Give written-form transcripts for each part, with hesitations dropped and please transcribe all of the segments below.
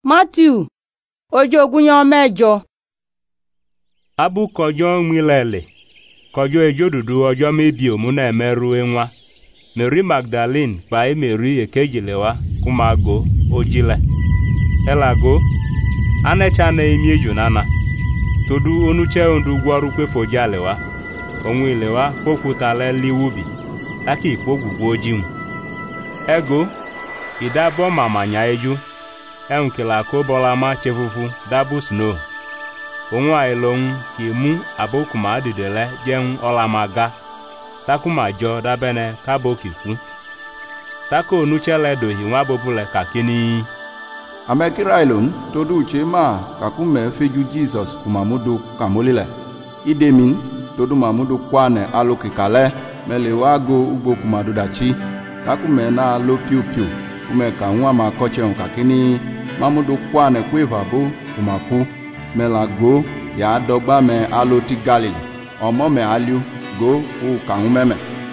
Matthew ojo ogunyan mẹ́jọ. Abu kọjọ nwilele kọjọ ejodudu ọjọ́ mebi omuna emeru enwa Mary Magdalene kpai Mary ekejilewa kumago ojile elago anecha na emi ejunana todu onuche ondu gworu kwefojalewa onwilewa fokutale liwubi taki ikpogugwu ojinwu ego idabo mamanya eju enkela ko bolama chefufu dabu snow onwa ilon ki mu abokuma adidele jen olamaga takuma jo dabene kaboki ku tako onuchele do hiwa bobule kakini amekira ilon todu chema kakume feju Jesus kumamudu kamolile idemin todu mamudu kwane alokikale melewago ugbo kumadudachi takume na lo piu piu kume kanwa makoche kakini mamudu kwane kwevabo kumaku melago ya dogba me aloti Galili omo me aliu go u kanumeme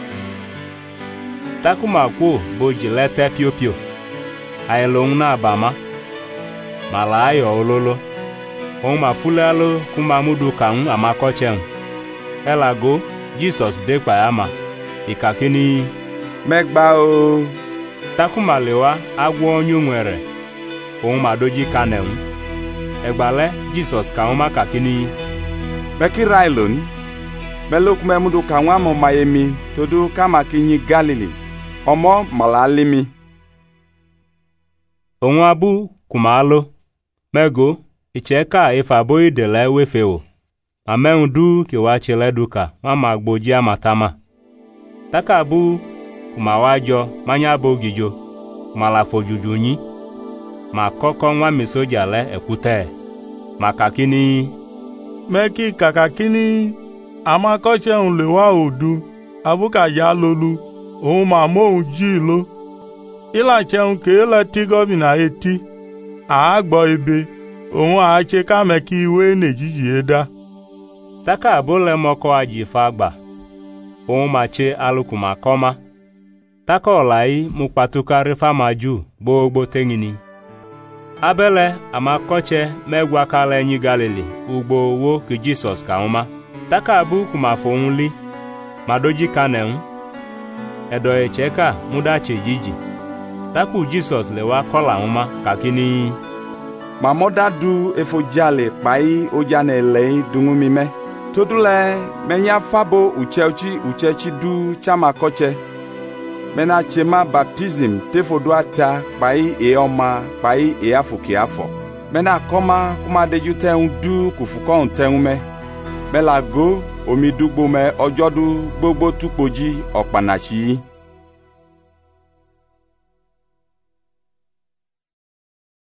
takuma ku bojilete piu piu ailong na bama malayo ololo on mafulalo kumamudu kan amakoche elago Jesus dekpa ama ikakini megba o takuma lewa agwo onyu nwere on madoji kanem egbale Jesus ka uma kakini Bekirailon melok memudu kanwa mo mayemi todu kama kinyi Galili omo malalimi onwa bu kumalo mego icheka ifabo idele wefewo amendu kiwachele duka mama gboji amatama takabu kumawajo manya bogijo malafojujunyi makoko nwa misojale ekute makakini meki kakakini amakoche unlewa odu abuka ya lolu ohun mamo jilo ila cheun ke la tigobi na eti agbo ebe ohun ache ka meki iwe nejiji eda taka abole moko ajifa agba ohun mache alukuma koma taka olai mupatuka rifa maju gbogbo tengini abele amakoche megwakala enyi Galili ugbo wo ki Jesus ka uma taka abu kumafo nli madoji kanem edo echeka mudache jiji taku Jesus lewa kola uma kakini mamoda du efojale pai ojane lei dungumime todule menya fabo uchechi du chama koche mena chema baptism tefoduata pai eoma pai eafukiafo mena koma kuma de juten du kufukon tenme melago omidugbo me ojodu gbogbo tupoji opanachi